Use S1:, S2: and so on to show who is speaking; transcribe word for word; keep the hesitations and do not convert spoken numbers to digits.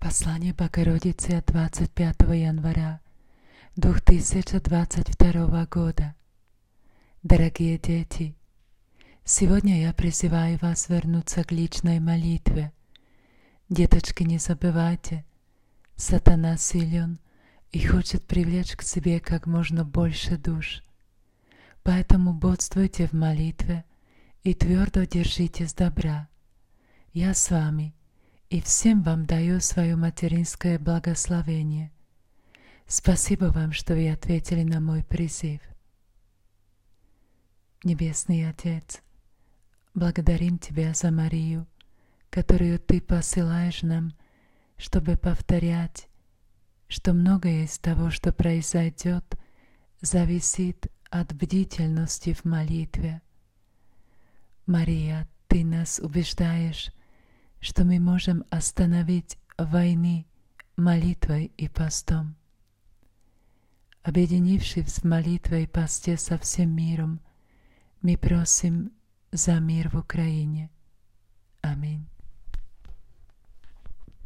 S1: Послание Богородицы от двадцать пятого января две тысячи двадцать второго года. Дорогие дети, сегодня я призываю вас вернуться к личной молитве. Деточки, не забывайте, сатана силен и хочет привлечь к себе как можно больше душ. Поэтому бодствуйте в молитве и твердо держитесь добра. Я с вами и всем вам даю свое материнское благословение. Спасибо вам, что вы ответили на мой призыв. Небесный Отец, благодарим Тебя за Марию, которую Ты посылаешь нам, чтобы повторять, что многое из того, что произойдет, зависит от бдительности в молитве. Мария, Ты нас убеждаешь, что мы можем остановить войны молитвой и постом. Объединившись в молитве и посте со всем миром, мы просим за мир в Украине. Аминь.